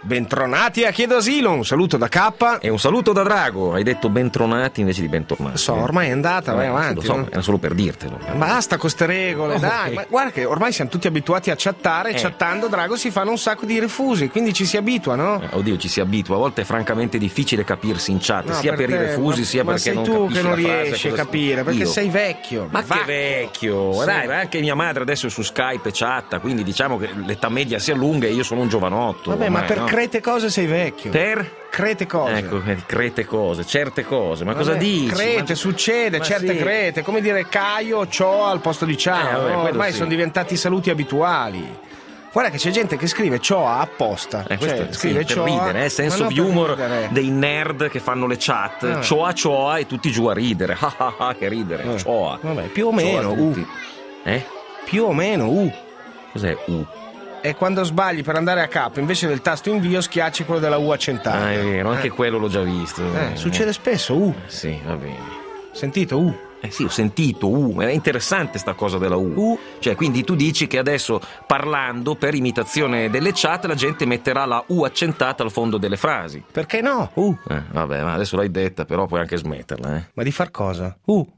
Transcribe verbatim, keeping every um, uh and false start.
Bentronati a Chiedo Asilo, un saluto da K. E un saluto da Drago. Hai detto bentronati invece di bentornati. So, ormai è andata, vai Eh, avanti. Lo so, no? era solo per dirtelo. Basta con ste regole, Oh, dai. eh. Ma guarda che ormai siamo tutti abituati a chattare, e Eh. chattando Drago si fanno un sacco di refusi, quindi ci si abitua, no? Eh, Oddio, ci si abitua. A volte è francamente difficile capirsi in chat, No, sia per, te, i refusi, ma, sia ma perché sei non tu capisci che non la frase, riesci a cosa- capire, perché Io? sei vecchio. Ma Va. che vecchio! Sì. Dai, ma anche mia madre adesso è su Skype e chatta, quindi diciamo che l'età media si allunga e io sono un giovanotto. Vabbè, ma ormai, per no? crete cose sei vecchio. Per? Crete cose. Ecco, eh, crete cose, certe cose. Ma cosa Vabbè, dici? Crete, Ma- succede, ma certe sì. crete, come dire Caio, ciò al posto di ciao. Eh, vabbè, no? quello Ormai sì. sono diventati saluti abituali. Guarda che c'è gente che scrive ciò apposta. Eh, cioè, questo scrive sì, per ciò ridere, eh, senso ma no di per humor ridere. dei nerd che fanno le chat. Eh. Cioa cioa e tutti giù a ridere. Ah ah ah, che ridere. Eh. Cioa. Vabbè, più o Cioa meno, tutti. uh. Eh? Più o meno, uh. Cos'è U? E quando sbagli per andare a capo, invece del tasto invio, schiacci quello della U accentata. Ah, è vero, anche Eh. quello l'ho già visto. Eh, succede spesso, uh. Sì, va bene. Sentito, uh. Eh sì, ho sentito U, è interessante sta cosa della U. U. Cioè, quindi tu dici che adesso parlando per imitazione delle chat la gente metterà la U accentata al fondo delle frasi. Perché no? Uh. Eh, vabbè, ma adesso l'hai detta, però puoi anche smetterla, eh. Ma di far cosa? Uh.